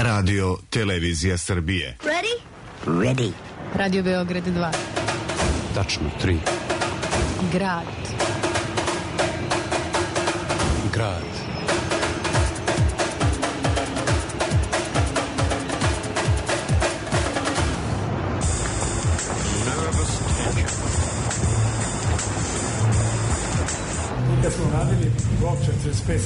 Radio Televizija Srbije. Ready? Ready. Radio Beograd 2. Tačno 3. Grad. Grad. Kad smo radili blok 45-70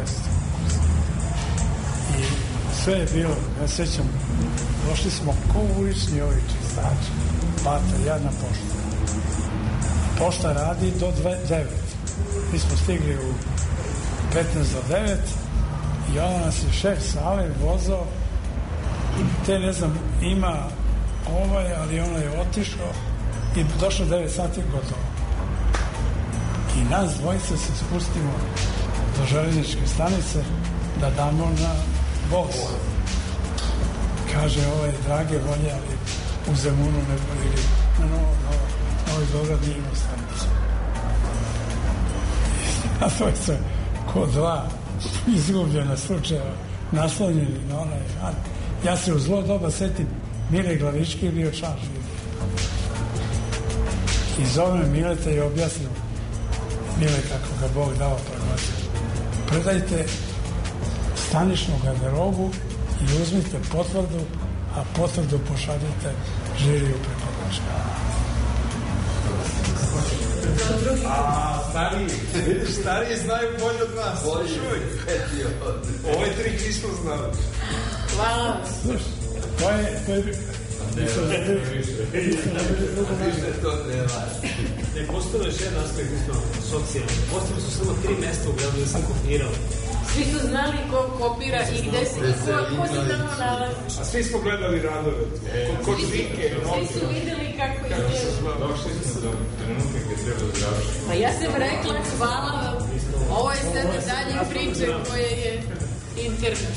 i sve je bilo, ja sećam, došli smo ko ulični ovi čistači, Bata, jedna pošta. Pošta radi do 9. Mi smo stigli u 15 do 9 i onda nas je šef sale vozao i te ne znam, ima ali ono je otišao i došlo 9 sati gotovo. I nas dvojica se spustimo do železničke stanice da damo na voz. Kaže drage volje, ali u Zemunu ne ili na Novi Beograd nije imao stanicu. A dvojica ko dva izgubljena slučajeva naslonjeni na onaj rad. Ja se u zlo doba setim Mile Glavički je bio član živi. I zove Mileta i objasnio Mile kako ga Bog dao proglasio. Predajte staničnu garderobu i uzmite potvrdu, a potvrdu pošaljite žiriju preko Boška. Vidiš, stariji znaju bolje od nas. Ovaj trik nismo znali. Hvala. To je Ne postoje još jedan aspekt socijalni. Postoje su samo 3 mesta u gradu da sam kopirao. Svi su znali ko kopira i gde se ko se tamo nalazi. A svi smo gledali radove. Kod Vike. Svi su videli kako je. Došli smo do trenutka gde treba da završiti. Pa ja sam rekla hvala vam. Ovo je sada dalje priče koje je internet.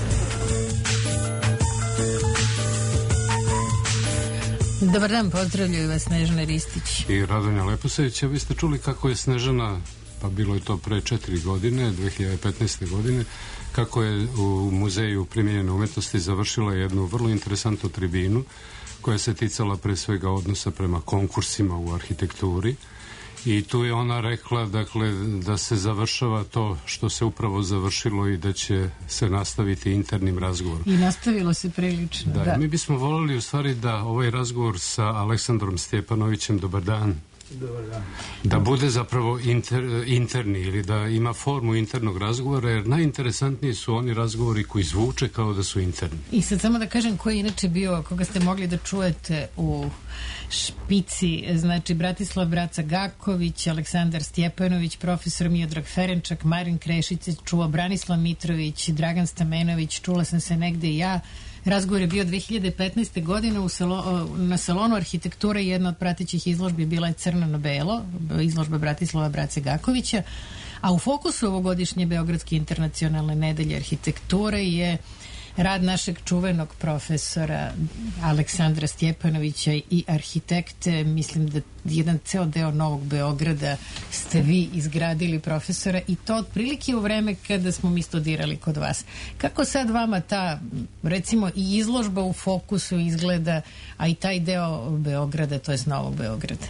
Dobar dan, pozdravljaju vas Snežana Ristić i Radonja Leposević. Vi ste čuli kako je Snežana, pa bilo je to pre 4 godine, 2015. godine, kako je u Muzeju primijenjene umetnosti završila jednu vrlo interesantnu tribinu koja se ticala pre svega odnosa prema konkursima u arhitekturi. I tu je ona rekla, dakle, da se završava to što se upravo završilo i da će se nastaviti internim razgovorom. I nastavilo se prilično, da. Mi bismo voljeli u stvari da ovaj razgovor sa Aleksandrom Stjepanovićem, dobar dan, da bude zapravo interni ili da ima formu internog razgovora, jer najinteresantniji su oni razgovori koji zvuče kao da su interni. I sad samo da kažem ko je inače bio, koga ste mogli da čujete u špici, znači Bratislav Braca Gaković, Aleksandar Stjepanović, profesor Miodrag Ferenčak, Marin Krešić, čuo Branislav Mitrović, Dragan Stamenović, čula sam se negde i ja. Razgovor je bio 2015. godine na salonu arhitekture. Jedna od pratećih izložbi bila je Crno na belo, izložba Bratislava Brace Gakovića, a u fokusu ovogodišnje Beogradske internacionalne nedelje arhitekture je rad našeg čuvenog profesora Aleksandra Stjepanovića i arhitekte. Mislim da jedan ceo deo Novog Beograda ste vi izgradili, profesora, i to otprilike u vreme kada smo mi studirali kod vas. Kako sad vama ta, recimo, i izložba u fokusu izgleda, a i taj deo Beograda, to je Novog Beograda?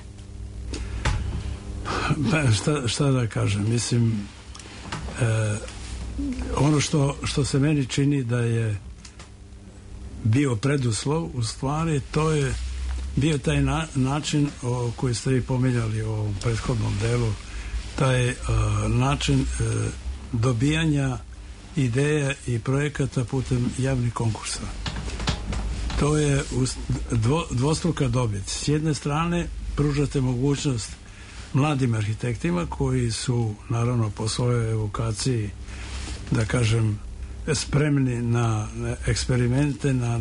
Šta da kažem, mislim, ono što se meni čini da je bio preduslov, u stvari to je bio taj način koji ste vi pominjali u ovom prethodnom delu, taj način dobijanja ideja i projekata putem javnih konkursa. To je dvostruka dobit. S jedne strane pružate mogućnost mladim arhitektima koji su naravno po svojoj evokaciji, da kažem, spremni na eksperimente, na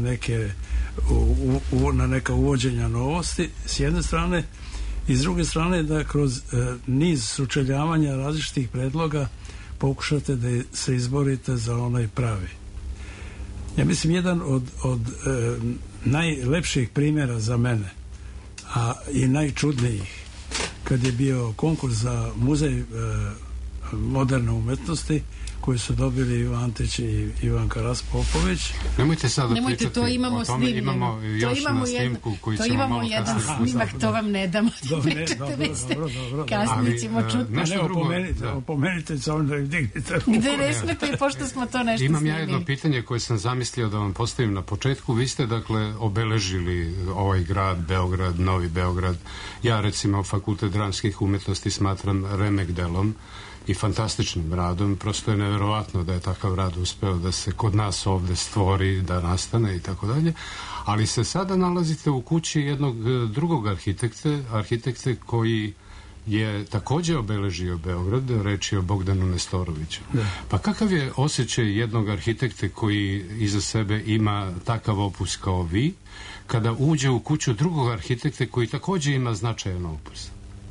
neka uvođenja novosti s jedne strane, i s druge strane da kroz niz sučeljavanja različitih predloga pokušate da se izborite za onaj pravi. Ja mislim jedan od najlepših primjera za mene, a i najčudnijih, kad je bio konkurs za muzej moderne umetnosti koji su dobili Ivan Antić i Ivan Karas Popović. Nemojte sada pričati, to imamo o tome, imamo još na snimku koji ćemo malo kasnije. To imamo jedan snimak, to vam ne damo. Dobro. Kasnije ćemo čuti. Opomenite se onda i dignite ruku. Gde ne smete, pošto smo to nešto Imam snimili. ja jedno pitanje koje sam zamislio da vam postavim na početku. Vi ste, dakle, obeležili ovaj grad, Beograd, Novi Beograd. Ja, recimo, Fakultet dramskih umetnosti smatram remek delom i fantastičnim radom. Prosto je neverovatno da je takav rad uspeo da se kod nas ovde stvori, da nastane i tako dalje. Ali se sada nalazite u kući jednog drugog arhitekte koji je takođe obeležio Beograd, reč je o Bogdanu Nestoroviću. Pa kakav je osjećaj jednog arhitekte koji iza sebe ima takav opus kao vi, kada uđe u kuću drugog arhitekte koji takođe ima značajan opus?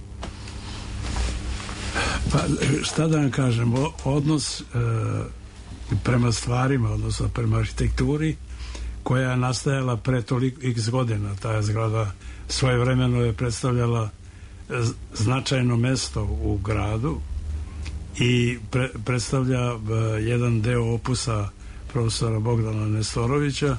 Pa šta da vam kažem, odnos prema stvarima, odnosno prema arhitekturi koja je nastajala pre toliko x godina, ta zgrada svojevremeno je predstavljala značajno mesto u gradu i predstavlja jedan deo opusa profesora Bogdana Nestorovića.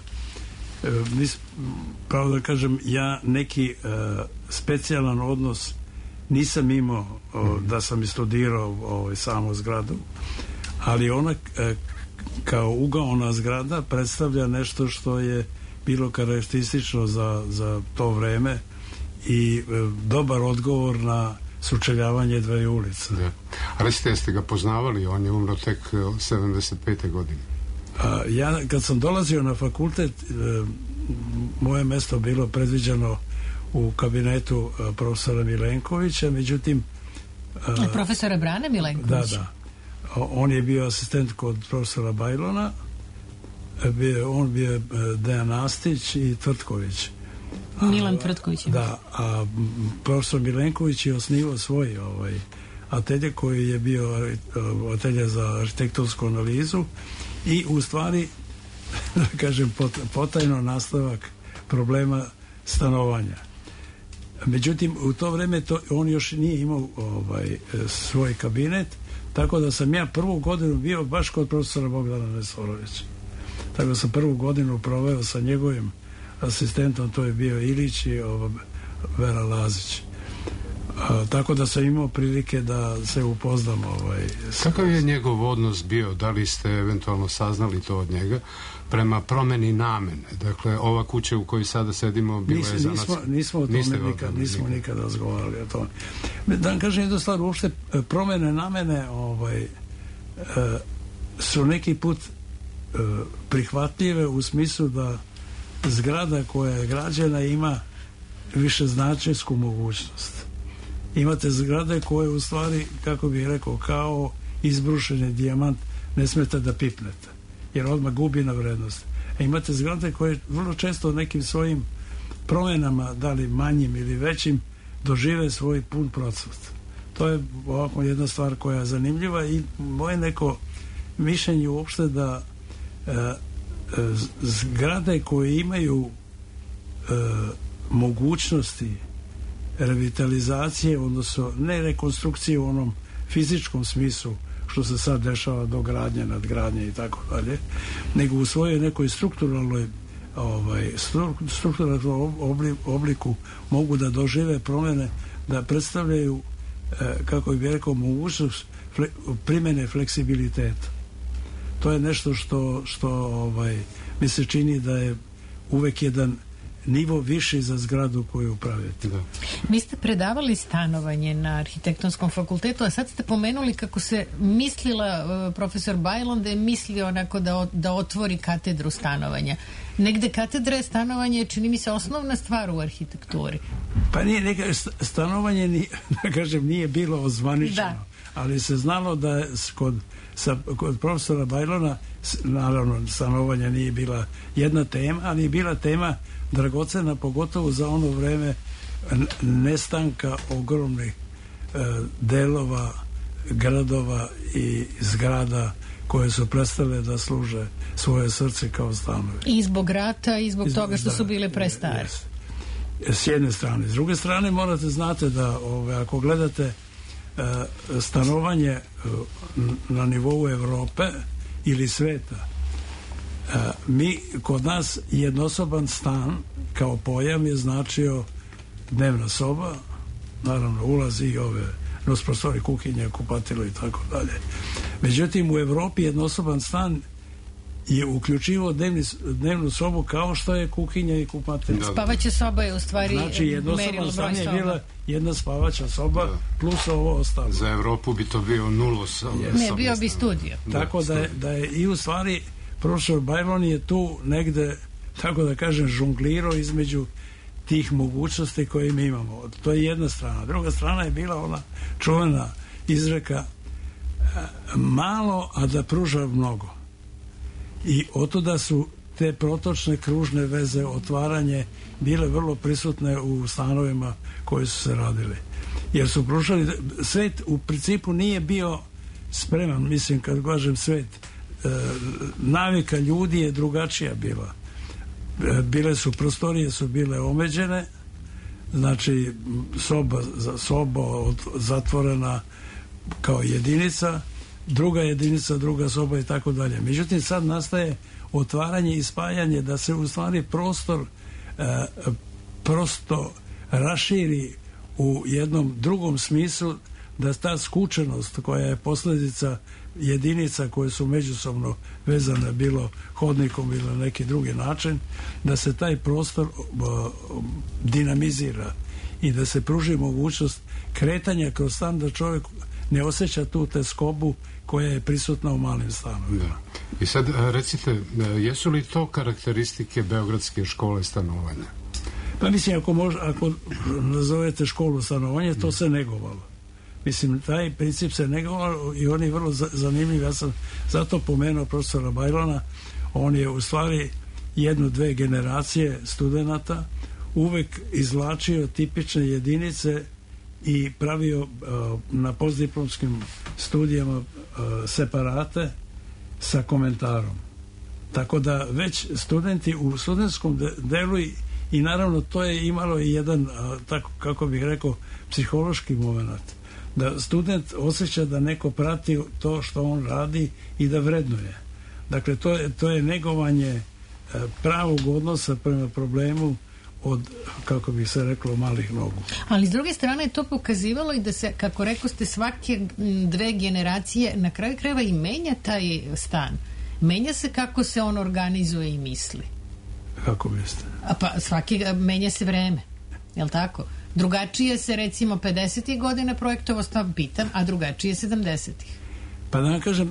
Pravo da kažem, ja neki specijalan odnos nisam imao da sam i studirao samo zgradu, ali ona kao ugaona zgrada predstavlja nešto što je bilo karakteristično za to vreme i dobar odgovor na sučeljavanje dve ulice. Da. Ali jeste ga poznavali, on je umro tek 75. godine. Ja kad sam dolazio na fakultet, moje mesto bilo predviđeno u kabinetu profesora Milenkovića, međutim... Profesora Brane Milenkovića? Da. On je bio asistent kod profesora Bajlona, on bio Dejan Astić i Tvrtković. Milan Tvrtković. Da, a profesor Milenković je osnivao svoj atelje koji je bio atelje za arhitektonsku analizu i u stvari, da kažem, potajno nastavak problema stanovanja. Međutim, u to vreme on još nije imao svoj kabinet, tako da sam ja prvu godinu bio baš kod profesora Bogdana Nestorovića. Tako da sam prvu godinu proveo sa njegovim asistentom, to je bio Ilić i Vera Lazić. Tako da sam imao prilike da se upoznam. Kakav je njegov odnos bio? Da li ste eventualno saznali to od njega prema promeni namene? Dakle, ova kuća u kojoj sada sedimo bila je za nas... Nismo o tome nismo nikada razgovarali o tome. Da vam kažem jednu stvar, uopšte promene namene su neki put prihvatljive u smislu da zgrada koja je građena ima višeznačajsku mogućnost. Imate zgrade koje u stvari, kako bih rekao, kao izbrušeni dijamant ne smete da pipnete, jer odmah gubi na vrednosti. Imate zgrade koje vrlo često nekim svojim promenama, da li manjim ili većim, dožive svoj pun procvat. To je ovako jedna stvar koja je zanimljiva i moje neko mišljenje uopšte da zgrade koje imaju mogućnosti revitalizacije, odnosno ne rekonstrukcije u onom fizičkom smislu što se sad dešava do gradnje, nadgradnje i tako dalje, nego u svojoj nekoj strukturalnoj obliku mogu da dožive promene, da predstavljaju, kako bih rekao, mogućnost primene fleksibiliteta. To je nešto što mi se čini da je uvek jedan nivo viši za zgradu koju upravljate. Da. Vi ste predavali stanovanje na arhitektonskom fakultetu, a sad ste pomenuli kako se mislila, profesor Bajlon da je mislio onako da otvori katedru stanovanja. Negde katedra stanovanja čini mi se osnovna stvar u arhitekturi. Pa nije, stanovanje da kažem, nije bilo ozvaničeno, ali se znalo da je kod profesora Bajlona, naravno stanovanje nije bila jedna tema, ali je bila tema dragocena, pogotovo za ono vreme nestanka ogromnih delova, gradova i zgrada koje su prestale da služe svoje srce kao stanovi. I zbog rata i zbog toga što su bile prestare. S jedne strane. S druge strane morate znate da ako gledate stanovanje na nivou Evrope ili sveta. Mi, kod nas jednosoban stan kao pojam je značio dnevna soba, naravno ulazi i ove prostori, kuhinja, kupatilo i tako dalje. Međutim, u Evropi jednosoban stan je uključivao dnevnu sobu kao što je kuhinja i kupatilo. Spavaća soba je u stvari znači jednosoban stan je bila jedna spavaća soba plus ovo ostalo. Za Evropu bi to bio nulo soba. Ne, bio bi studio. Tako da je i u stvari profesor Bajlon je tu negde, tako da kažem, žonglirao između tih mogućnosti koje mi imamo. To je jedna strana. Druga strana je bila ona čuvena izreka malo, a da pruža mnogo. I otuda su te protočne kružne veze, otvaranje bile vrlo prisutne u stanovima koji su se radili. Jer su pružali, svet u principu nije bio spreman, mislim kad kažem svet, navika ljudi je drugačija bila. Bile su, prostorije su bile omeđene, znači soba zatvorena kao jedinica, druga jedinica, druga soba i tako dalje. Međutim, sad nastaje otvaranje i spajanje da se u stvari prostor prosto raširi u jednom drugom smislu, da ta skučenost koja je posljedica jedinica koje su međusobno vezane bilo hodnikom ili na neki drugi način, da se taj prostor dinamizira i da se pruži mogućnost kretanja kroz stan, da čovjek ne osjeća tu teskobu koja je prisutna u malim stanovima. Da. I sad recite, jesu li to karakteristike Beogradske škole stanovanja? Pa mislim, ako nazovete školu stanovanja, to se negovalo. Mislim, taj princip se negovalo i on je vrlo zanimljiv. Ja sam zato pomenuo profesora Bajlona. On je u stvari jednu, dve generacije studenata uvek izvlačio tipične jedinice i pravio na postdiplomskim studijama separate sa komentarom. Tako da već studenti u studentskom delu i naravno to je imalo i jedan, tako kako bih rekao, psihološki moment. Da student osjeća da neko prati to što on radi i da vrednuje. Dakle, to je negovanje pravog odnosa prema problemu od, kako bi se reklo, malih nogu. Ali s druge strane je to pokazivalo i da se, kako rekao ste, svake dve generacije na kraju krajeva i menja taj stan. Menja se kako se on organizuje i misli. Kako mislite? Menja se vreme. Jel' tako? Drugačije se recimo 50. godina projektovao pitam, a drugačije 70-ih. Pa da vam kažem,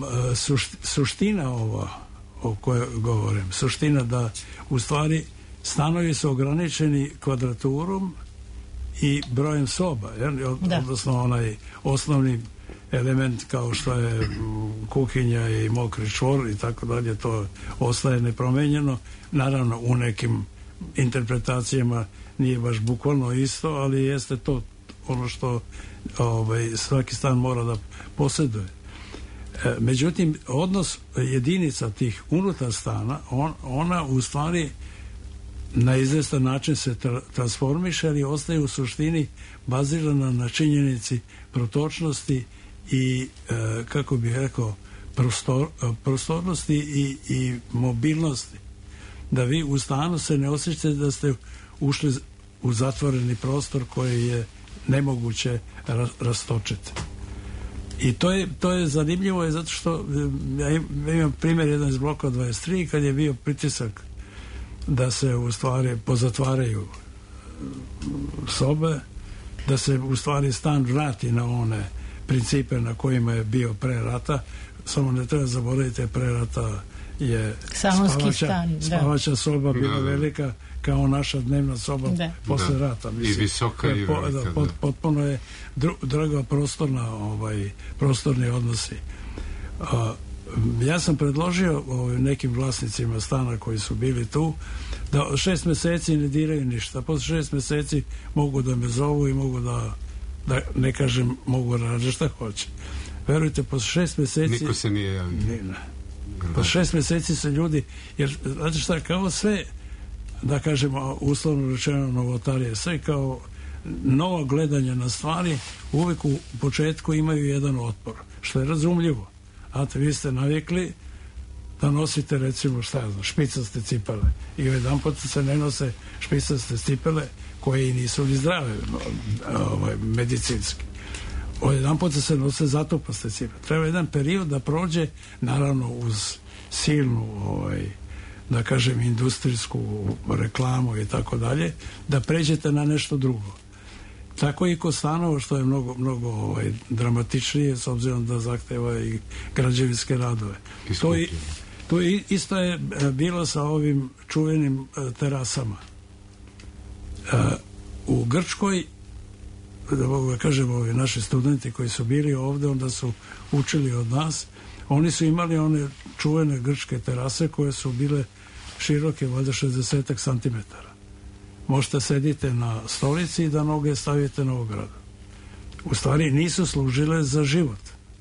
suština ova o kojoj govorim, suština da u stvari stanovi su ograničeni kvadraturom i brojem soba, odnosno onaj osnovni element kao što je kuhinja i mokri čvor i tako dalje, to ostaje nepromenjeno. Naravno, u nekim interpretacijama nije baš bukvalno isto, ali jeste to ono što svaki stan mora da posjeduje. Međutim, odnos jedinica tih unutar stana, ona u stvari na izvestan način se transformiše, ali ostaje u suštini bazirana na činjenici protočnosti i, kako bih rekao, prostornosti i mobilnosti. Da vi u stanu se ne osjećate da ste ušli u zatvoreni prostor koji je nemoguće rastočiti. I to je zanimljivo zato što ja imam primjer jedan iz bloka 23 kad je bio pritisak da se u stvari pozatvaraju sobe, da se u stvari stan vrati na one principe na kojima je bio pre rata. Samo ne treba zaboraviti, pre rata je spavača soba bila velika kao naša dnevna soba posle rata. Mislim, i visoka i velika. Potpuno je druga prostorni odnosi. Ja sam predložio nekim vlasnicima stana koji su bili tu da 6 meseci ne diraju ništa. Posle 6 meseci mogu da me zovu i mogu da ne kažem, mogu da rade šta hoće. Verujte, posle 6 meseci... Niko se nije javio. Posle 6 meseci se ljudi... Jer, znate šta, kao sve, da kažemo, uslovno rečeno novotarije, sve kao novo gledanje na stvari uvek u početku imaju jedan otpor, što je razumljivo. Znate, vi ste navikli da nosite, recimo, šta ja znam, špicaste cipele i jedan put se ne nose špicaste cipele koje i nisu ni zdrave medicinski. Jedan put se nose zatupaste cipele. Treba jedan period da prođe, naravno uz silnu da kažem industrijsku reklamu i tako dalje, da pređete na nešto drugo. Tako i kod stanova, što je mnogo dramatičnije, s obzirom da zahteva i građevinske radove. To isto je bilo sa ovim čuvenim terasama. U Grčkoj, da mogu da kažem, ovi naši studenti koji su bili ovde, onda su učili od nas, oni su imali one čuvene grčke terase koje su bile široke, valjda 60 santimetara. Možete sedite na stolici i da noge stavite na ogradu. U stvari nisu služile za život.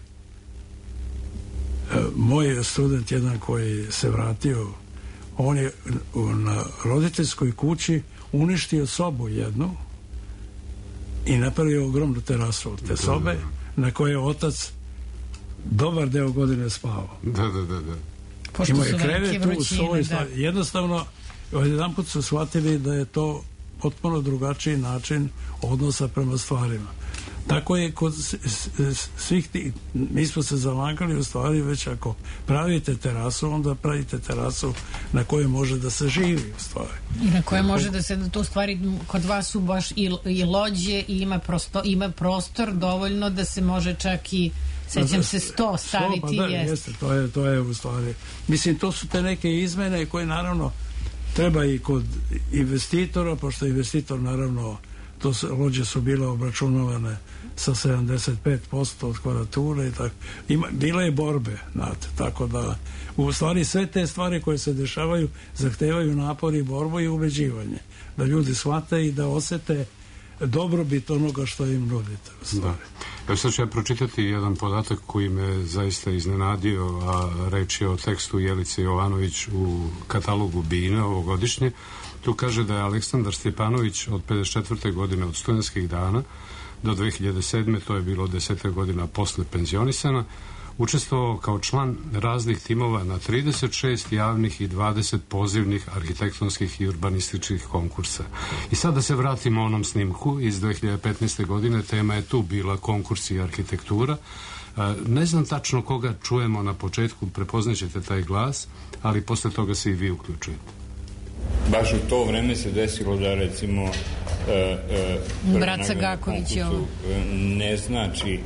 Moj student, jedan koji se vratio, on je na roditeljskoj kući uništio sobu jednu i napravio ogromnu terasu od te sobe na kojoj je otac dobar deo godine spavao. Da. Imao je krevet tu, jednostavno jedan put su shvatili da je to potpuno drugačiji način odnosa prema stvarima. Tako je kod svih tih, mi smo se zalagali u stvari, već ako pravite terasu, onda pravite terasu na kojoj može da se živi u stvari. I na kojoj može da se, to stvari kod vas su baš i lođe i ima prostor dovoljno da se može čak i, sećam se, 100 staviti. Pa da, jeste, to je u stvari. Mislim, to su te neke izmene koje naravno treba i kod investitora, pošto investitor naravno, lođe su bile obračunavane sa 75% od kvadrature i tako. Bila je borbe, znate, tako da u stvari sve te stvari koje se dešavaju zahtevaju napor i borbu i ubeđivanje. Da ljudi shvate i da osete dobrobit onoga što im nudite. Da. Evo sad ću ja pročitati jedan podatak koji me zaista iznenadio, a reč je o tekstu Jelice Jovanović u katalogu BINA ovogodišnje. Tu kaže da je Aleksandar Stjepanović od 54. godine od studentskih dana do 2007. to je bilo 10 godina posle penzionisana, učestvovao kao član raznih timova na 36 javnih i 20 pozivnih arhitektonskih i urbanističkih konkursa. I sad da se vratimo onom snimku iz 2015. godine, tema je tu bila konkurs i arhitektura. Ne znam tačno koga čujemo na početku, prepoznaćete taj glas, ali posle toga se i vi uključujete. Baš u to vreme se desilo da recimo Braca Gaković je ovo. Ne znači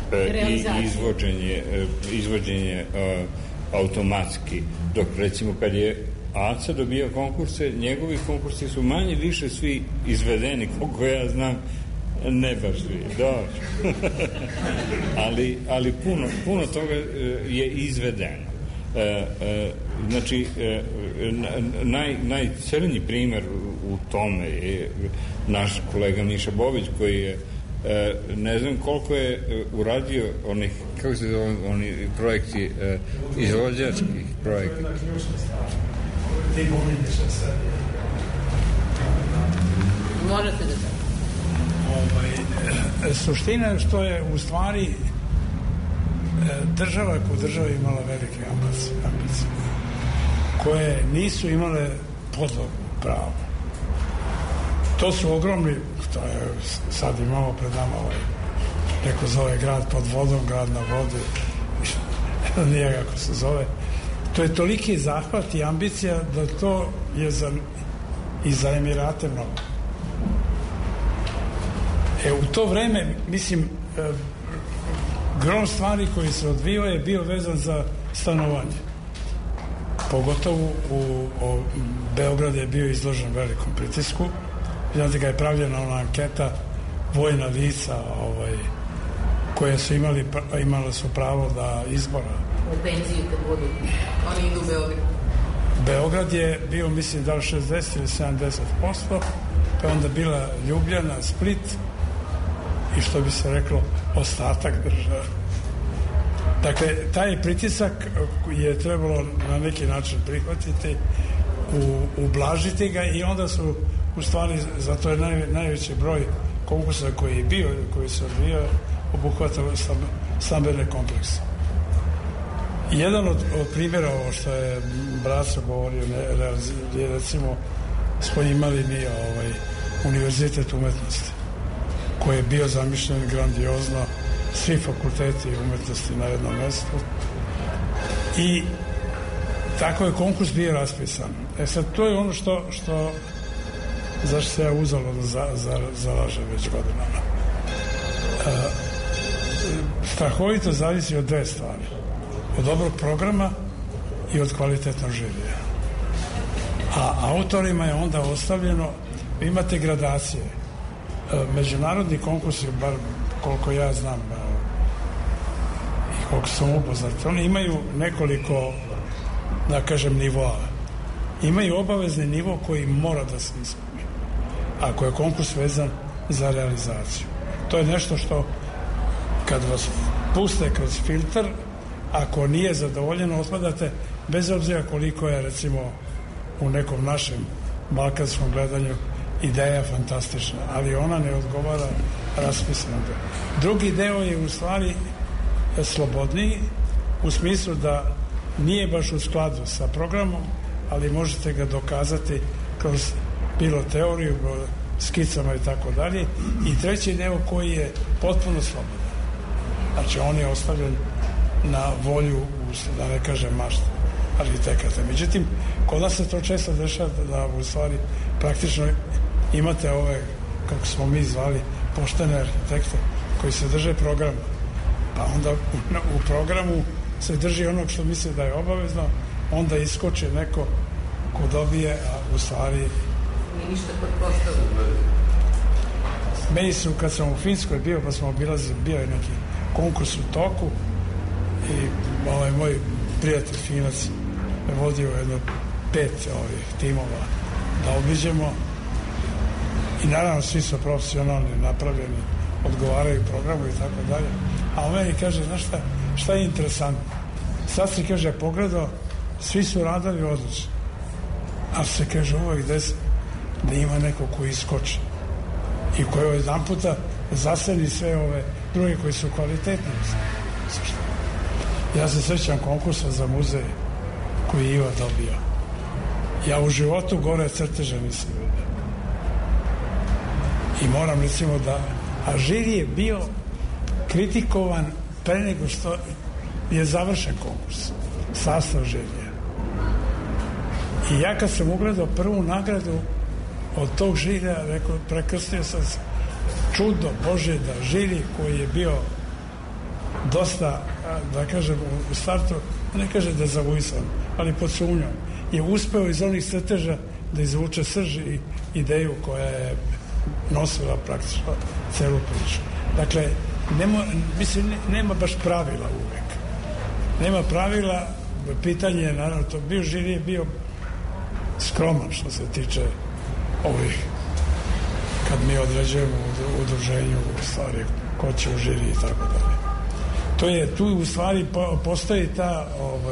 izvođenje automatski, dok recimo kad je Aca dobio konkurse, njegovi konkursi su manje više svi izvedeni, koliko ja znam, ne baš svi, ali puno toga je izvedeno. Znači, najcrnji primer u tome je naš kolega Miša Bobić, koji je ne znam koliko je uradio onih, kako se zove, oni projekti, izvođačkih projekta. Morate da suština je što je u stvari država kao država imala velike ambicije koje nisu imale podlogu pravo. To su ogromni, to je, sad imamo pred nama neko zove grad pod vodom, grad na vodi, nije kako se zove. To je toliki zahvat i ambicija da to je i za Emirate mnogo. U to vreme, mislim, grom stvari koji se odvijao je bio vezan za stanovanje. Pogotovo Beograd je bio izložen velikom pritisku. Znate, ga je pravljena ona anketa vojna lica koje su imale su pravo da izbora. U penziju kad budu, oni idu u Beograd. Beograd je bio, mislim, da li 60 ili 70%, pa onda bila Ljubljana, Split i što bi se reklo ostatak države. Dakle, taj pritisak je trebalo na neki način prihvatiti, ublažiti ga i onda su u stvari, zato je najveći broj konkursa koji je bio, koji se odvija, obuhvatao stambene komplekse. Jedan od primjera ovo što je Braco govorio, recimo smo imali mi Univerzitet umetnosti, koji je bio zamišljen grandiozno, svi fakulteti umetnosti na jednom mjestu, i tako je konkurs bio raspisan. Sad, to je ono što zašto se ja uzaludno zalažem već godinama. Strahovito zavisi od dve stvari: od dobrog programa i od kvalitetnog žirija. A autorima je onda ostavljeno, vi imate gradacije. Međunarodni konkursi, bar koliko ja znam i koliko sam upoznat, oni imaju nekoliko, da kažem, nivoa. Imaju obavezni nivo koji mora da se ispuni ako je konkurs vezan za realizaciju. To je nešto što kad vas puste kroz filter, ako nije zadovoljeno, otpadate, bez obzira koliko je, recimo, u nekom našem balkanskom gledanju ideja fantastična, ali ona ne odgovara raspisanom. Drugi deo je u stvari slobodniji, u smislu da nije baš u skladu sa programom, ali možete ga dokazati kroz bilo teoriju, skicama i tako dalje. I treći deo koji je potpuno slobodan. Znači, on je ostavljen na volju, da ne kažem mašta, arhitekata. Međutim, kod nas se to često dešava da u stvari praktično imate ove, kako smo mi zvali, poštene arhitekte koji se drže programa. Pa onda u programu se drži onog što misli da je obavezno, onda iskoči neko ko dobije, a u stvari nije ništa pretpostavljeno. Meni su, kad sam u Finskoj bio, pa smo obilazili, bio je neki konkurs u toku i moj prijatelj Finac me vodio jedno 5 timova da obiđemo, i naravno svi su profesionalni, napravljeni, odgovaraju programu i tako dalje. A on meni kaže, znaš šta je interesantno? Sad se, kaže, pogledao, svi su radili odlično, ali se, kaže, uvek desi da ima neko koji iskoči i koji jedan puta zaseli sve ove druge koji su kvalitetni. Ja se sećam konkursa za muzej koji je Iva dobio. Ja u životu gore crteže nisam vidio. I moram, recimo, a žiri je bio kritikovan pre nego što je završen konkurs, sastav žirija. I ja kad sam ugledao prvu nagradu od tog žirija, rekao, prekrstio sam se, čudo Božje da žiri koji je bio dosta, da kažem, u startu, ne kaže da zavuisan, ali pod sumnjom, je uspeo iz onih crteža da izvuče srž i ideju koja je nosila praktično celu priču. Dakle, nema baš pravila uvek. Nema pravila, pitanje je, naravno, to bio žiri je bio skroman što se tiče ovih, kad mi određujemo u udruženju u stvari ko će u žiri i tako dalje. To je, tu u stvari postoji ta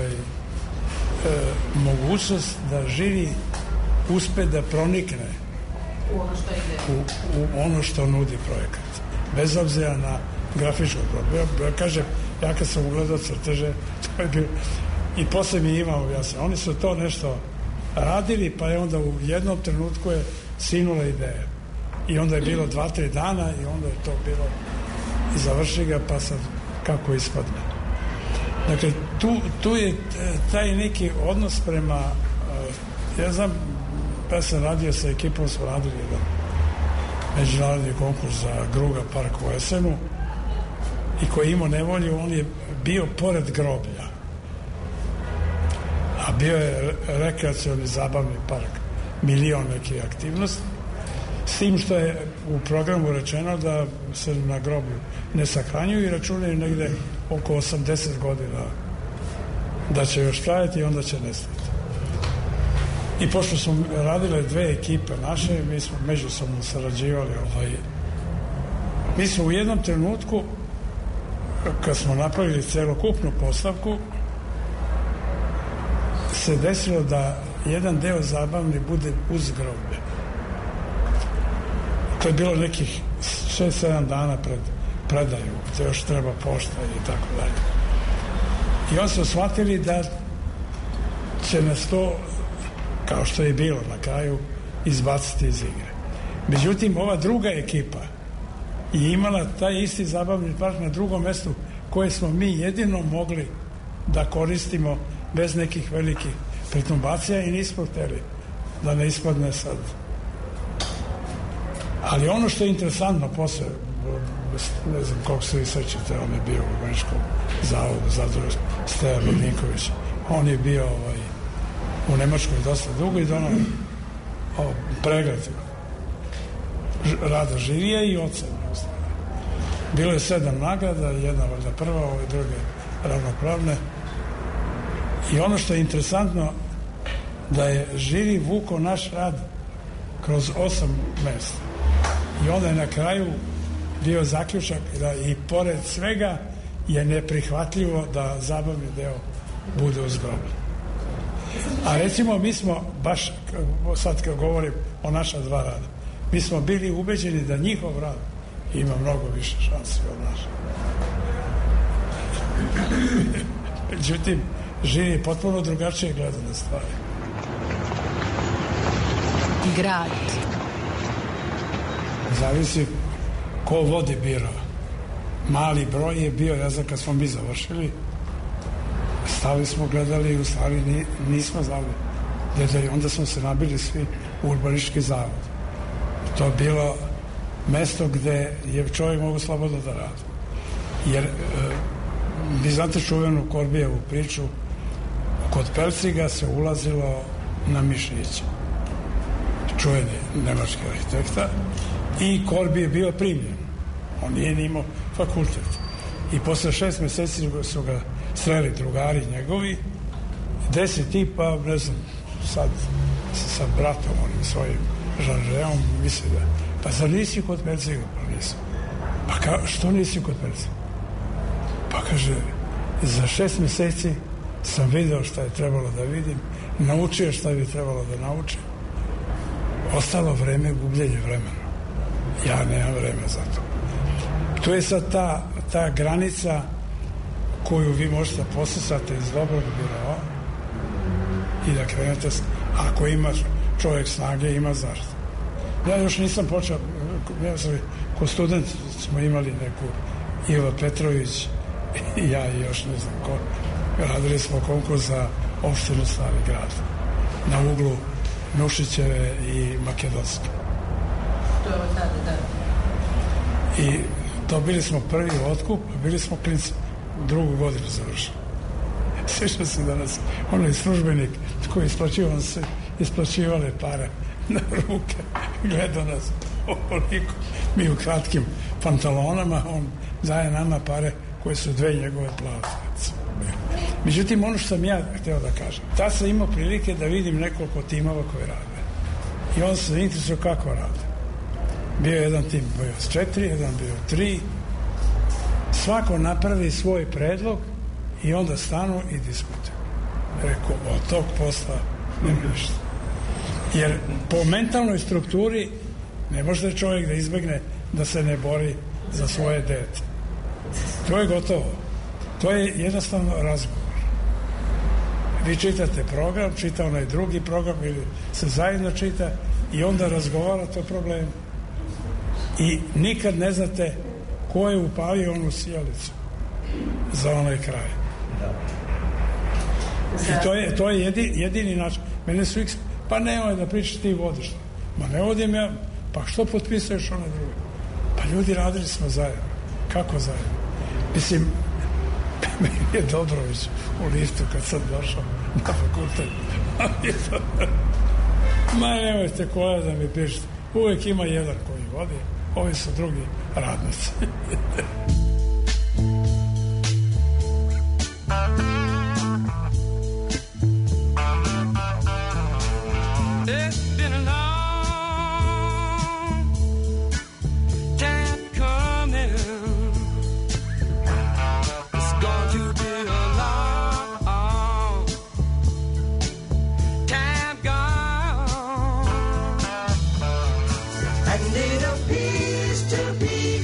mogućnost da žiri uspe da pronikne u ono što nudi projekat. Bez obzira na grafičko problem. Ja kažem, ja kad sam ugledao crteže, to je bilo, i posle mi imam objasneno. Oni su to nešto radili, pa je onda u jednom trenutku je sinula ideja. I onda je bilo 2-3 dana i onda je to bilo i završi ga, pa sad kako ispadne. Dakle, tu je taj neki odnos prema, ja znam, ja sam radio sa ekipom, smo radili jedan međunarodni konkurs za Gruga park u Esenu i koji je imao nevolju, on je bio pored groblja, a bio je rekreacioni zabavni park, milion nekih aktivnosti, s tim što je u programu rečeno da se na groblju ne sahranjuju i računaju negde oko 80 godina da će još trajati i onda će nestati. I pošto smo radile dve ekipe naše, mi smo međusobno sarađivali. Mi smo u jednom trenutku, kad smo napravili celokupnu postavku, se desilo da jedan deo zabavni bude uz groblje. To je bilo nekih 6-7 dana pred predaju, te još treba pošta i tako dalje. I oni su shvatili da će nas to, kao što je bilo na kraju, izbaciti iz igre. Međutim, ova druga ekipa je imala taj isti zabavni park na drugom mestu koje smo mi jedino mogli da koristimo bez nekih velikih pretumbacija i nismo hteli da ne ispadne sad. Ali ono što je interesantno posle, ne znam koliko se vi sećate, on je bio u Urbaničkom zavodu, zadruž Steja Rodniković. On je bio u Nemačkoj dosta dugo i donao pregled rada žirija i ocene. Bilo je 7 nagrada, jedna valjda prva, ove druge ravnopravne. I ono što je interesantno, da je žiri vuko naš rad kroz 8 mesta. I onda je na kraju bio zaključak da i pored svega je neprihvatljivo da zabavni deo bude uzgrobljen. A recimo mi smo, baš sad kad govorim o naša dva rada, mi smo bili ubeđeni da njihov rad ima mnogo više šansi od naša. Međutim, žiri potpuno drugačije gleda na stvari. Grad. Zavisi ko vodi biro. Mali broj je bio, ja znam kad smo mi završili, stali smo, gledali i u stvari nismo znali gledali. Onda smo se nabili svi u Urbanički zavod. To je bilo mesto gde je čovjek mogu slobodno da radi. Jer vi znate čuvenu Korbijevu priču, kod Pelciga se ulazilo na mišiće. Čuveni nemački arhitekta, i Korbi je bio primljen. On nije ni imao fakultet. I posle 6 meseci su ga sreli drugari njegovi, 10 tipa, ne znam, sad sa bratom, onim svojim Žanžeom, misli da, pa zar nisi kod Pelciga? Pa nisam. Pa što nisi kod Pelciga? Pa kaže, za 6 meseci sam video šta je trebalo da vidim, naučio šta bi trebalo da naučim. Ostalo vreme, gubljenje vremena. Ja nemam vreme za to. To je sad ta granica koju vi možete posesati iz dobrog biroa i da krenete, ako imaš čovjek snage, ima zašto. Ja još nisam počeo, ja sam, ko student smo imali neku Ivo Petrović i ja i još ne znam ko, radili smo konkurs za opštinu Stari grad na uglu Nušićeve i Makedonske. To je od tada, da. I dobili smo prvi otkup, bili smo klinci, drugu godinu završili. Sjećam se da nas onaj službenik koji isplaćivao se, isplaćivale pare na ruke, gleda nas ovoliko, mi u kratkim pantalonama, on daje nama pare koje su 2 njegove plate. Međutim, ono što sam ja hteo da kažem, tad sam imao prilike da vidim nekoliko timova koji rade. I on se interesuje kako rade. Bio jedan tim bio s 4, jedan bio 3. Svako napravi svoj predlog i onda stanu i diskutuju. Rekao, od tog posla nema ništa. Jer po mentalnoj strukturi ne može čovjek da izbegne da se ne bori za svoje dete. To je gotovo. To je jednostavno razgovor. Vi čitate program, čita onaj drugi program ili se zajedno čita i onda razgovarate o problemu. I nikad ne znate ko je upalio onu sijalicu za onaj kraj. I to je jedini način. Mene su pa nemoj da pričaš, ti vodiš. Ma ne vodim ja, pa što potpisuješ one druge? Pa ljudi, radili smo zajedno. Kako zajedno? Mislim, meni je Dobrović u liftu kad sam došao na fakultet. Ma nemojte koja da mi pišete. Uvijek ima jedan koji vodi, ovi su drugi radnici. And it appears to be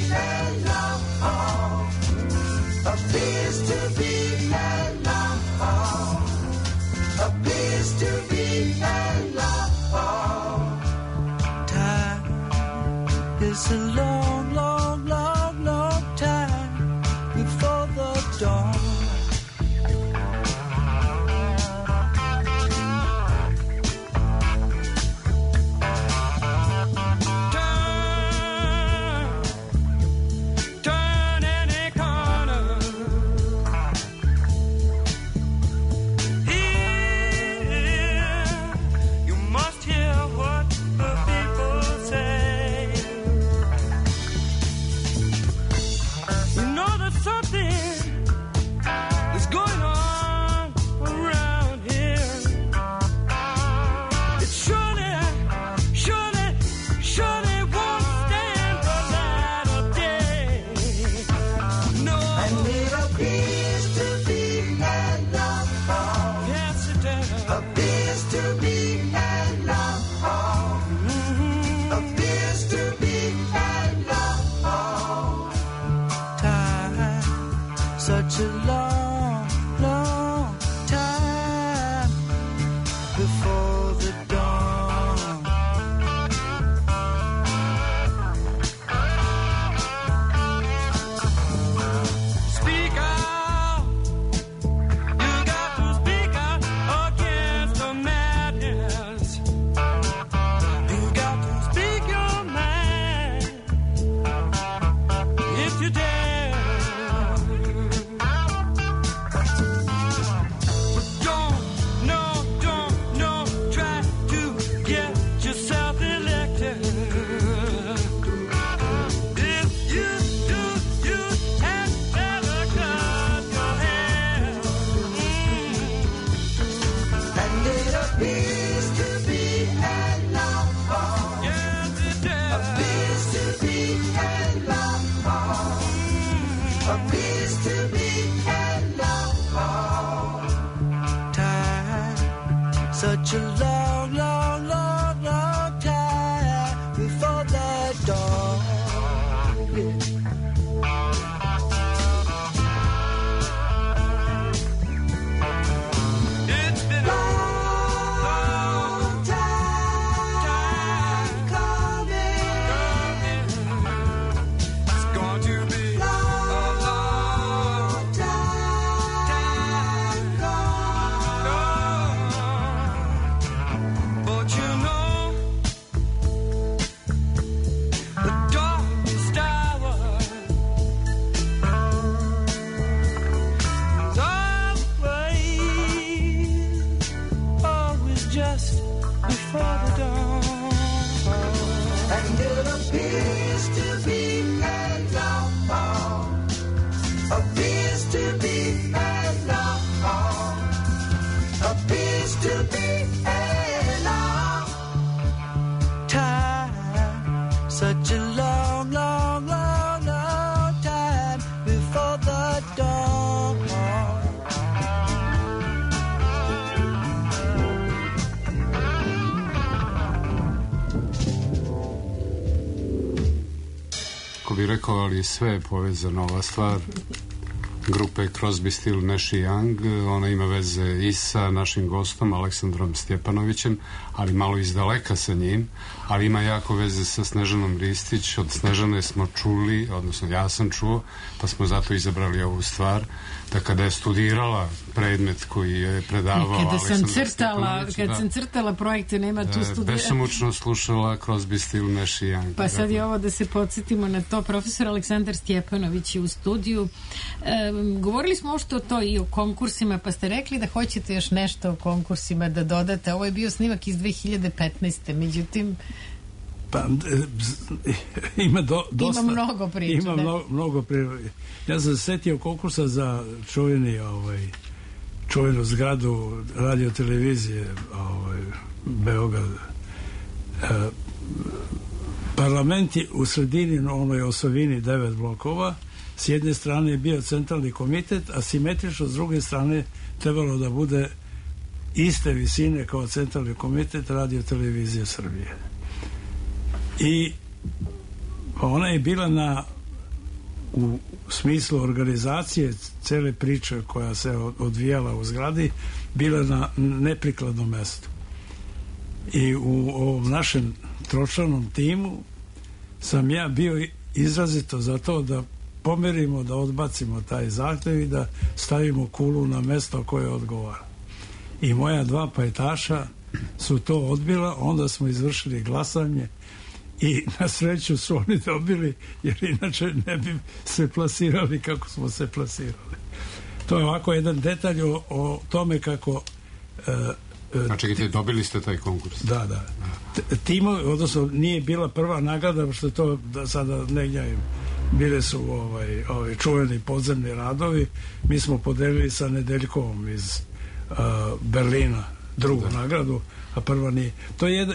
It's a long, long, long, long time before the dawn. Such a long, long time before the dawn. Speak out, you got to speak out against the madness. You got to speak your mind if you dare. Such a long, long, long, long time before the dawn. It's been a long time coming. It's going to be a long time gone. But you know, the darkest hour is always just before the dawn. And it appears to be a long, appears to be a long, appears to be a such a long, long, long, long time before the dawn. Ko bi rekao, ali sve je povezano ova stvar grupe Crosby, Still, Nash i Young. Ona ima veze i sa našim gostom Aleksandrom Stjepanovićem, ali malo izdaleka sa njim, ali ima jako veze sa Snežanom Ristić. Od Snežane smo čuli, odnosno ja sam čuo, pa smo zato izabrali ovu stvar, da kada je studirala predmet koji je predavao Aleksandar Stjepanović, kad sam crtala projekte, nema tu studira. Besomučno slušala Crosby, Still, Nash i Young. Pa sad je ovo da se podsjetimo na to. Profesor Aleksandar Stjepanović je u studiju. Govorili smo ošto to i o konkursima, pa ste rekli da hoćete još nešto o konkursima da dodate. Ovo je bio snimak iz 2015. Međutim, pa ima dosta. Ima mnogo priča. Ima mnogo priča. Ja sam se setio konkursa za čuvenu zgradu radio televizije Beograd. Parlament je u sredini, onoj osovini 9 blokova. S jedne strane je bio centralni komitet, a simetrično s druge strane trebalo da bude iste visine kao centralni komitet radio televizije Srbije. I ona je bila u smislu organizacije cele priče koja se odvijala u zgradi, bila na neprikladnom mestu. I u ovom našem tročlanom timu sam ja bio izrazito za to da pomerimo, da odbacimo taj zahtjev i da stavimo kulu na mesto koje odgovara. I moja dva pajtaša su to odbila, onda smo izvršili glasanje i na sreću su oni dobili, jer inače ne bi se plasirali kako smo se plasirali. To je ovako jedan detalj o tome kako... čekajte, dobili ste taj konkurs? Da. Timo, odnosno nije bila prva nagrada, što je to da sada ne gnjavim. Bile su čuveni podzemni radovi. Mi smo podelili sa Nedeljkovom iz Berlina drugu nagradu, a prva nije. To je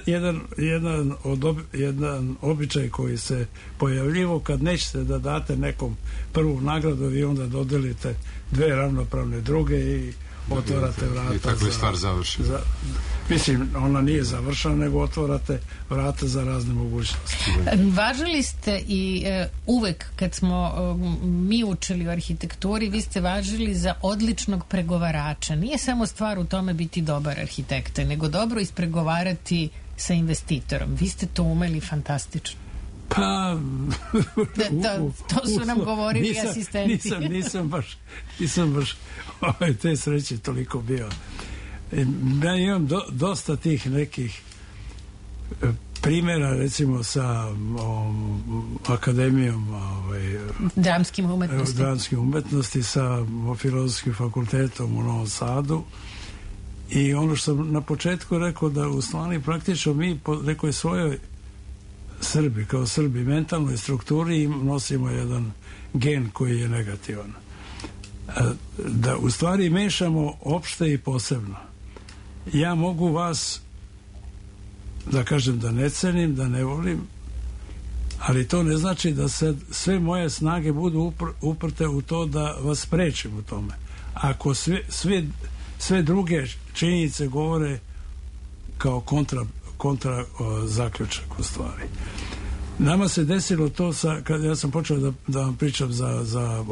jedan običaj koji se pojavljivo kad nećete da date nekom prvu nagradu, vi onda dodelite dve ravnopravne druge i otvarate vrata. I tako je stvar završena. Mislim, ona nije završena, nego otvarate vrata za razne mogućnosti. Važili ste i uvek kad smo mi učili u arhitekturi, vi ste važili za odličnog pregovarača. Nije samo stvar u tome biti dobar arhitekta, nego dobro ispregovarati sa investitorom. Vi ste to umeli fantastično. Pa... to su nam govorili asistenti. Nisam baš te sreće toliko bio. Ja imam dosta tih nekih primjera, recimo sa akademijom dramskim umetnosti, sa Filozofskim fakultetom u Novom Sadu, i ono što sam na početku rekao, da u stvari praktično mi po nekoj svojoj Srbi, kao Srbi, mentalnoj strukturi nosimo jedan gen koji je negativan. Da u stvari mešamo opšte i posebno. Ja mogu vas, da kažem, da ne cenim, da ne volim, ali to ne znači da sve moje snage budu uprte u to da vas sprečim u tome. Ako sve druge činjenice govore kao kontra zaključak u stvari. Nama se desilo to kad ja sam počeo da vam pričam za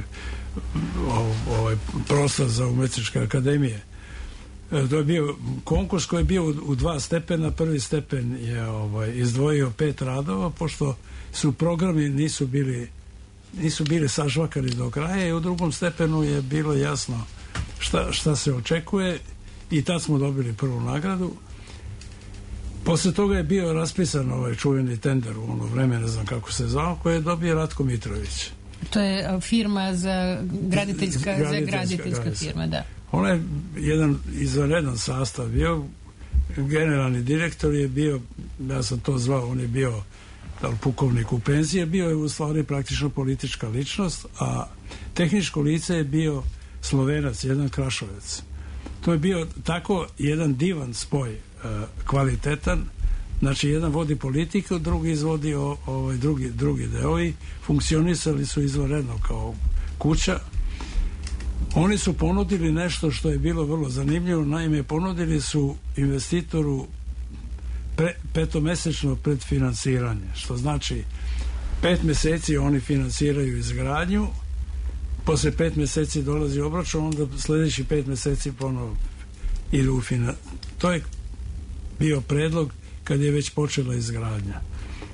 ovaj prostor za umjetničke akademije. To je bio konkurs koji je bio u dva stepena. Prvi stepen je izdvojio 5 radova, pošto su programi nisu bili sažvakani do kraja, i u drugom stepenu je bilo jasno šta se očekuje, i tad smo dobili prvu nagradu. Posle toga je bio raspisan ovaj čuveni tender u ono vreme, ne znam kako se zvao, koji je dobio Ratko Mitrović. To je firma za graditeljska firma, da. Ona je jedan izvanredan sastav bio. Generalni direktor je bio, ja sam to zvao, on je bio pukovnik u penziji, bio je u stvari praktično politička ličnost, a tehničko lice je bio Slovenac, jedan Krašovec. To je bio tako jedan divan spoj, kvalitetan. Znači, jedan vodi politiku, drugi izvodi drugi deovi. Funkcionisali su izvanredno kao kuća. Oni su ponudili nešto što je bilo vrlo zanimljivo. Naime, ponudili su investitoru petomesečno predfinansiranje, što znači 5 meseci oni finansiraju izgradnju, posle 5 meseci dolazi obračun, onda sljedeći 5 meseci ponovo idu u To je bio predlog kad je već počela izgradnja.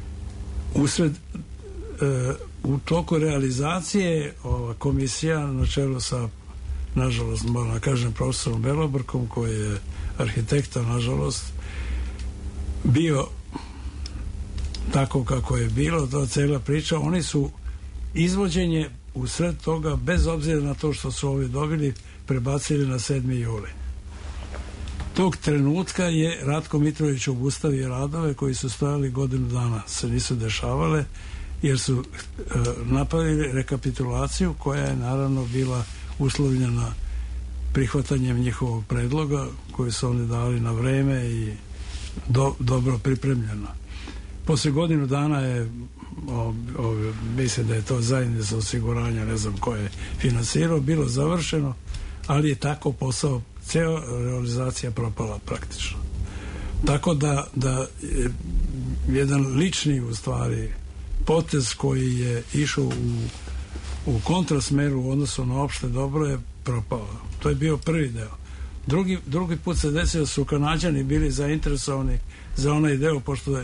U toku realizacije ova komisija na čelu sa, nažalost, moram da kažem, profesorom Belobrkom, koji je arhitekta, nažalost, bio tako kako je bilo, to je cela priča. Oni su izvođenje u sred toga, bez obzira na to što su ovi dobili, prebacili na 7. juli. Tog trenutka je Ratko Mitrović obustavio radove koji su stojali godinu dana, se nisu dešavale, jer su napravili rekapitulaciju koja je naravno bila uslovljena prihvatanjem njihovog predloga koji su oni dali na vreme i dobro pripremljeno. Posle godinu dana je mislim da je to zajednica osiguranja, ne znam ko je finansirao, bilo završeno, ali je tako posao, ceo realizacija propala praktično. Tako da jedan lični, u stvari, potez koji je išao u kontrasmeru u odnosu na opšte dobro je propao. To je bio prvi deo. Drugi put se desilo, su Kanađani bili zainteresovani za onaj deo, pošto je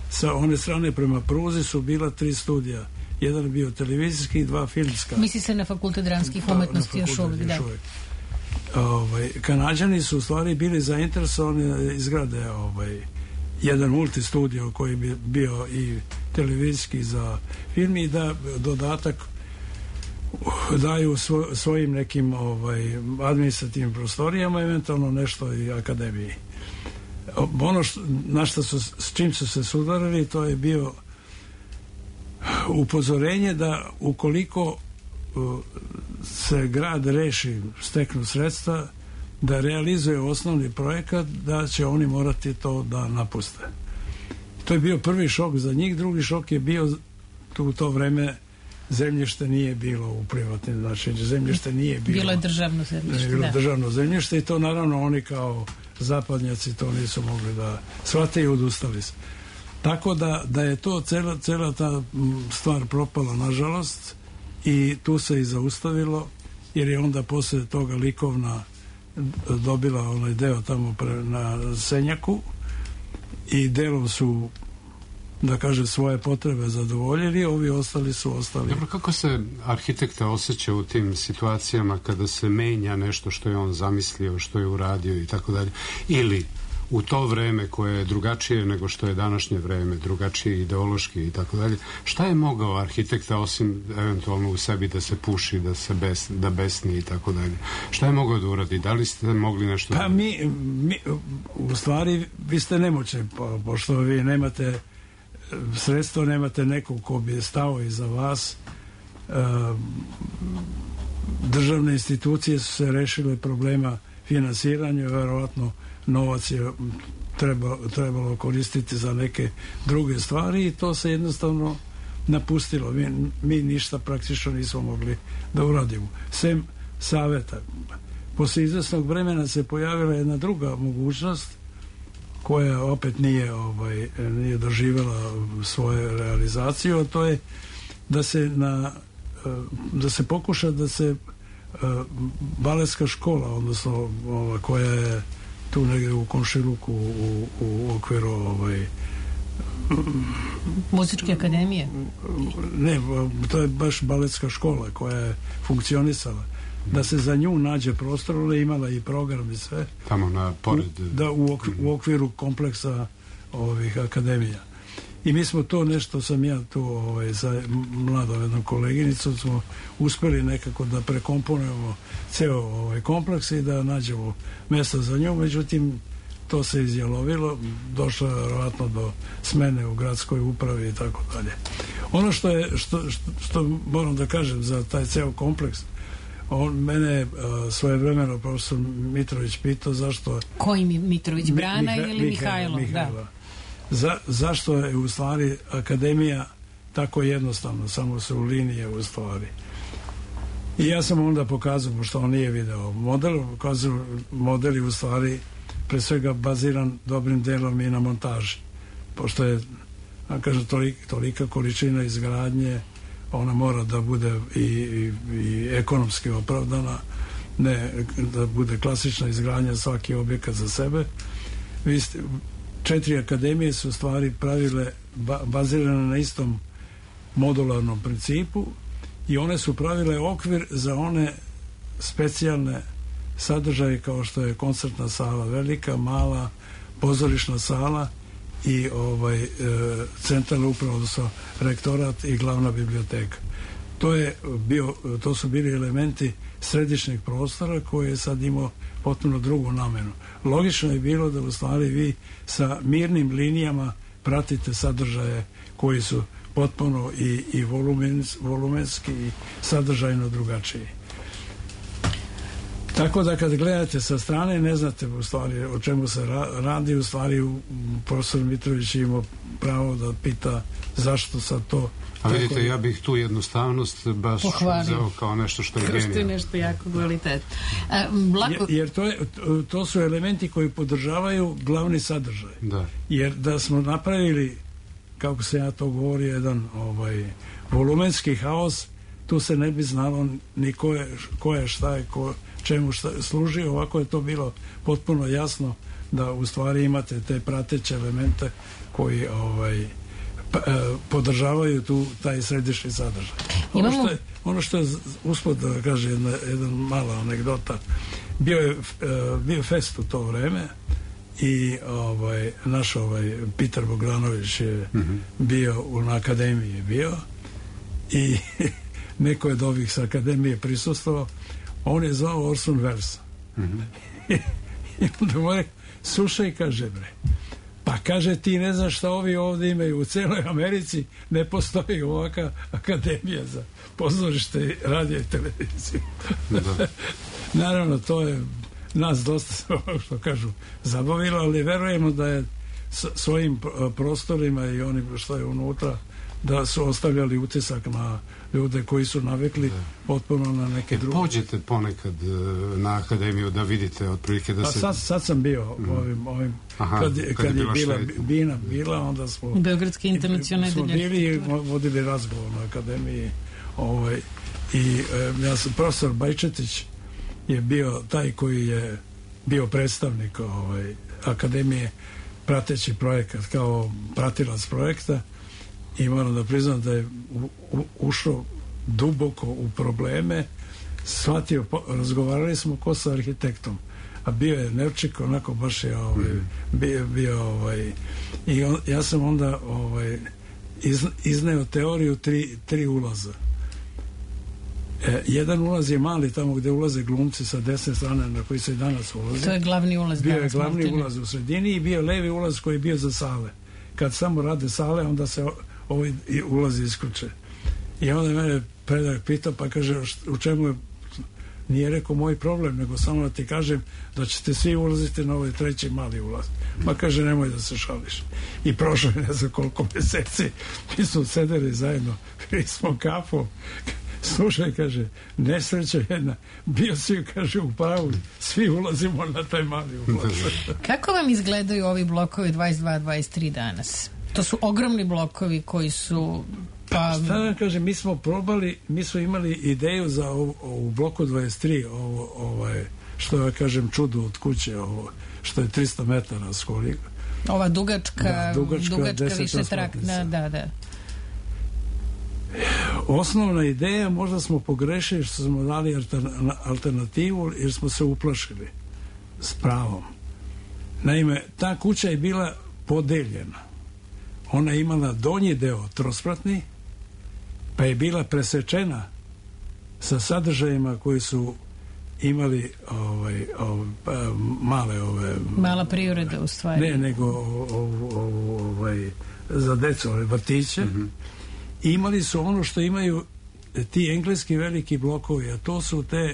sa one strane prema pruzi su bila 3 studija. Jedan je bio televizijski i 2 filmska. Misli se na Fakultet dramskih umetnosti još uvijek, da. Kanađani su u stvari bili zainteresovani da izgrade jedan multistudio koji bi bio i televizijski za film i da dodatak daju svojim nekim administrativnim prostorijama, eventualno nešto i akademiji. Ono s čim su se sudarili, to je bio upozorenje da ukoliko se grad reši, steknu sredstva da realizuje osnovni projekat, da će oni morati to da napuste. To je bio prvi šok za njih. Drugi šok je bio u to vreme zemljište nije bilo u privatnim, znači zemljište nije bilo. Bilo je državno zemljište. Bilo državno zemljište i to naravno oni kao zapadnjaci to nisu mogli da shvate i odustali se. Tako da je to cela ta stvar propala, nažalost, i tu se i zaustavilo, jer je onda posle toga Likovna dobila onaj deo tamo na Senjaku i delom su, da kažem, svoje potrebe zadovoljili, ovi ostali su ostali. Dobro, kako se arhitekta osjeća u tim situacijama kada se menja nešto što je on zamislio, što je uradio i tako dalje, ili u to vreme koje je drugačije nego što je današnje vreme, drugačije ideološki i tako dalje, šta je mogao arhitekta osim eventualno u sebi da se puši, da besni i tako dalje? Šta je mogao da uradi? Da li ste mogli nešto... Pa mi u stvari, vi ste nemoćni, pošto vi nemate sredstvo, nemate nekog ko bi stao iza vas. Državne institucije su se rešile problema finansiranja, verovatno novac je trebalo koristiti za neke druge stvari i to se jednostavno napustilo. Mi ništa praktično nismo mogli da uradimo. Sem saveta. Posle izvesnog vremena se pojavila jedna druga mogućnost koja opet nije doživjela svoju realizaciju, a to je da se pokuša da se baletska škola, odnosno koja je tu negdje u Komšiluku u okviru Muzičke akademije? Ne, to je baš baletska škola koja je funkcionisala. Da se za nju nađe prostor, ona je imala i program i sve. Tamo pored... Da, u okviru kompleksa ovih akademija. I mi smo to nešto, sam ja tu sa mladom jednom koleginicom smo uspeli nekako da prekomponujemo ceo kompleks i da nađemo mjesto za nju, međutim to se izjalovilo, došlo je vjerojatno do smene u gradskoj upravi i tako dalje. Ono što moram da kažem za taj ceo kompleks, mene svojevremeno profesor Mitrović pitao zašto... Koji Mitrović, Brana ili Mihajlo? Da. Zašto je u stvari akademija tako jednostavno, samo se u linije u stvari. I ja sam onda pokazao, pošto on nije video model je u stvari pre svega baziran dobrim delom i na montaži. Pošto je, kažem, tolika količina izgradnje, ona mora da bude i ekonomski opravdana, ne da bude klasična izgradnja svaki objekat za sebe. 4 akademije su u stvari pravile bazirane na istom modularnom principu i one su pravile okvir za one specijalne sadržaje kao što je koncertna sala, velika, mala, pozorišna sala i centralna uprava, odnosno rektorat i glavna biblioteka. To su bili elementi središnjeg prostora koji je sad imao potpuno drugu namenu. Logično je bilo da u stvari vi sa mirnim linijama pratite sadržaje koji su potpuno i volumenski i sadržajno drugačiji. Tako da kad gledate sa strane ne znate u stvari o čemu se radi. U stvari profesor Mitrović imao pravo da pita zašto sad to. A vidite, ja bih tu jednostavnost baš uzeo kao nešto što je genijalno. Što je nešto jako kvalitet. Jer to su elementi koji podržavaju glavni sadržaj. Da. Jer da smo napravili, kako se ja to govori, jedan volumenski haos, tu se ne bi znalo ni ko je šta je, čemu šta služi. Ovako je to bilo potpuno jasno da u stvari imate te prateće elemente koji podržavaju taj središnji sadržaj. Ono što je uspod da kaže jedna mala anegdota, bio fest u to vreme i naš Petar Bogdanović je bio na akademiji je bio i neko je od ovih sa akademije prisustvovao, on je zvao Orson Welles i onda mu je slušaj, kaže bre, pa kaže ti ne znaš šta ovi ovdje imaju u celoj Americi, ne postoji ovaka akademija za pozorište, radio i televiziju. Naravno, to je nas dosta, što kažu, zabavilo, ali verujemo da je svojim prostorima i onim što je unutra, da su ostavljali utisak na ljude koji su navikli potpuno na neke druge. Pođete ponekad na akademiju da vidite otprilike da se... Sad sam bio ovim kad je bila Bina bila, onda smo Beogradski internacionalni smo bili i vodili razgovor na akademiji i ja sam, profesor Bajčetić je bio taj koji je bio predstavnik akademije prateći projekat kao pratilac projekta i moram da priznam da je ušao duboko u probleme, shvatio, razgovarali smo ko sa arhitektom, a bio je Nevčik, onako baš je bio i ja sam onda izneo teoriju tri ulaza. Jedan ulaz je mali, tamo gde ulaze glumci sa desne strane na koji se i danas ulaze. To je glavni ulaz. Bio je glavni ulaz u sredini i bio je levi ulaz koji je bio za sale. Kad samo rade sale, onda se ovaj ulazi isključe. I onda mene predak pitao, pa kaže, u čemu je, nije rekao moj problem, nego samo da ti kažem da ćete svi ulaziti na ovaj treći mali ulaz. Pa kaže, nemoj da se šališ. I prošlo je ne znam koliko meseci, mi smo sedeli zajedno, pili smo kafu, slušaj, kaže, nesreća jedna, bio si, kaže, u pravu, svi ulazimo na taj mali ulaz. Kako vam izgledaju ovi blokovi 22-23 danas? To su ogromni blokovi koji su... Šta vam kažem, mi smo probali, mi smo imali ideju za u bloku 23, što ja kažem čudo od kuće, što je 300 metara skoro. Ova dugačka više trak, da. Osnovna ideja, možda smo pogrešili što smo dali alternativu jer smo se uplašili s pravom. Naime, ta kuća je bila podeljena. Ona je imala donji deo trospratni, pa je bila presečena sa sadržajima koji su imali mala privreda u stvari. Ne, nego za decu, vrtiće. I imali su ono što imaju ti engleski veliki blokovi, a to su te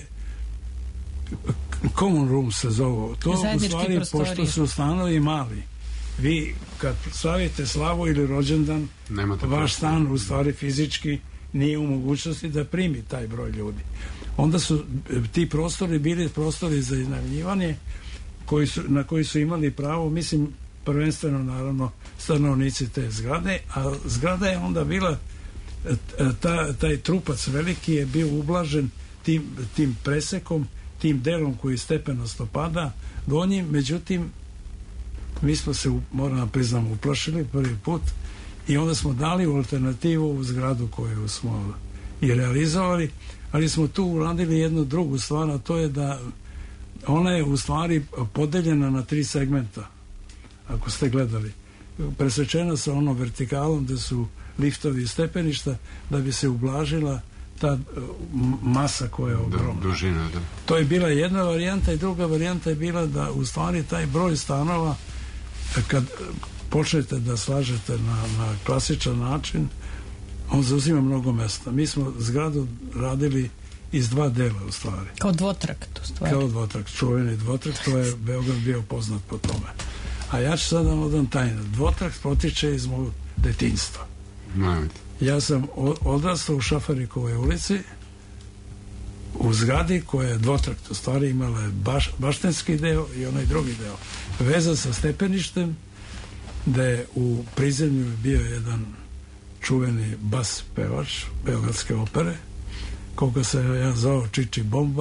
common rooms se zovu. To u stvari, pošto su stanovi mali, vi kad slavite slavu ili rođendan, vaš stan u stvari fizički nije u mogućnosti da primi taj broj ljudi. Onda su ti prostori bili prostori za iznajmljivanje na koji su imali pravo, mislim, prvenstveno naravno stanovnici te zgrade, a zgrada je onda bila taj trupac veliki je bio ublažen tim presekom, tim delom koji stepenasto pada donjim, međutim mi smo se, moram priznam, uplašili prvi put i onda smo dali alternativu u zgradu koju smo i realizovali, ali smo tu uradili jednu drugu stvar, a to je da ona je u stvari podeljena na 3 segmenta, ako ste gledali. Presečena sa onom vertikalom gde su liftovi i stepeništa da bi se ublažila ta masa koja je ogromna. Dužina, da. To je bila jedna varijanta i druga varijanta je bila da u stvari taj broj stanova kad počnete da slažete na klasičan način, on zauzima mnogo mesta. Mi smo zgradu radili iz 2 dela u stvari. Kao dvotrakt u stvari. Kao dvotrakt, čuveni dvotrakt, to je Beograd bio poznat po tome. A ja ću sad vam odam tajnu. Dvotrakt potiče iz mog detinjstva. Ja sam odrastao u Šafarikovoj ulici u zgradi koja je dvotrakt, u stvari imala je baštenski deo i onaj drugi deo. Veza sa stepeništem, da je u prizemlju bio jedan čuveni bas pevač Beogradske opere, koga se ja zvao Čiči Bomba,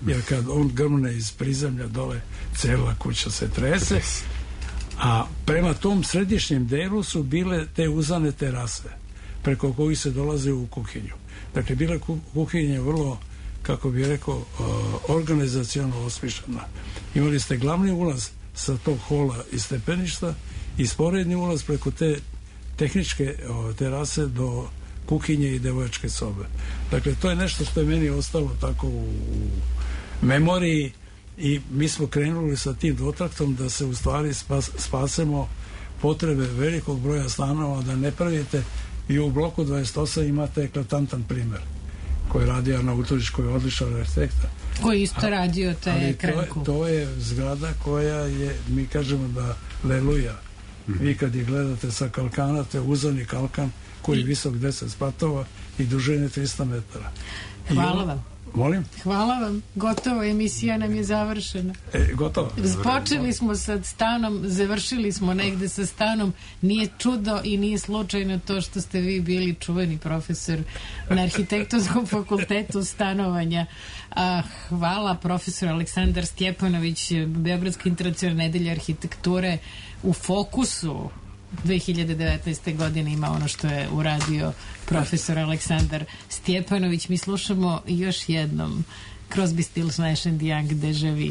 jer kad on grmne iz prizemlja dole, cela kuća se trese, a prema tom središnjem delu su bile te uzane terase preko kojih se dolaze u kuhinju. Dakle, bila kuhinja vrlo, kako bi rekao, organizacionalno osmišljena. Imali ste glavni ulaz sa tog hola i stepeništa i sporedni ulaz preko te tehničke terase do kuhinje i devojačke sobe. Dakle, to je nešto što je meni ostalo tako u memoriji i mi smo krenuli sa tim dotraktom da se u stvari spasemo potrebe velikog broja stanova, da ne pravite. I u bloku 28 imate eklatantan primer koji radi Arnautović, koji je odličan arhitekta. Koji isto radio te Krenku. To je zgrada koja je, mi kažemo da leluja. Vi kad je gledate sa kalkana, te uzani kalkan koji je visok 10 spratova i dužine 300 metara. Hvala vam. Molim? Hvala vam. Gotovo, emisija nam je završena. Gotovo. Počeli smo sa stanom, završili smo negde sa stanom. Nije čudo i nije slučajno to što ste vi bili čuveni profesor na Arhitektonskom fakultetu stanovanja. Hvala profesor Aleksandar Stjepanović, Beogradska internacionalna nedelja arhitekture u fokusu 2019. godine ima ono što je uradio profesor Aleksandar Stjepanović. Mi slušamo još jednom Crosby, Stills, Nash & Young, Deja Vu.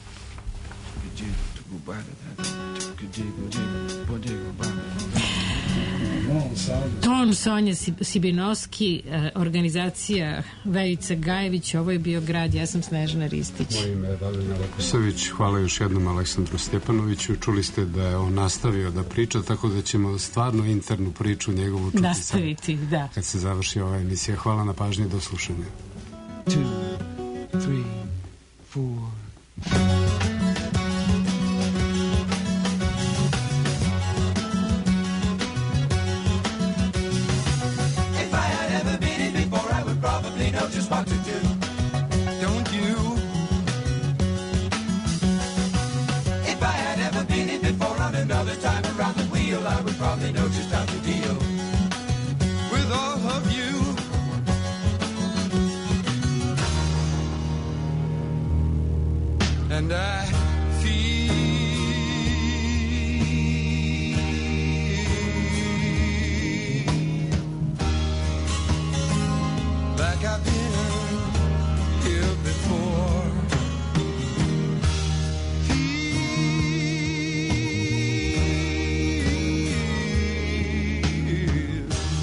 Ton Sonja Sibinovski, organizacija Verica Gajević, ovo je bio Grad, ja sam Snežana Ristić. Moje ime je Davina Lekosavić, hvala još jednom Aleksandru Stjepanoviću, čuli ste da je on nastavio da priča, tako da ćemo stvarno internu priču njegovu čuti nastaviti, da. Kad se završi ova emisija. Hvala na pažnji, do slušanja. 2, 3, 4. Know just what to do, don't you? If I had ever been it before on another time around the wheel, I would probably know just how to deal with all of you. And I feel like I've been here before. Feel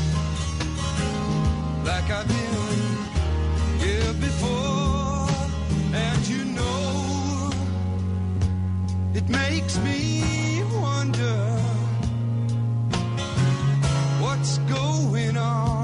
like I've been here before. And you know, it makes me wonder what's going on.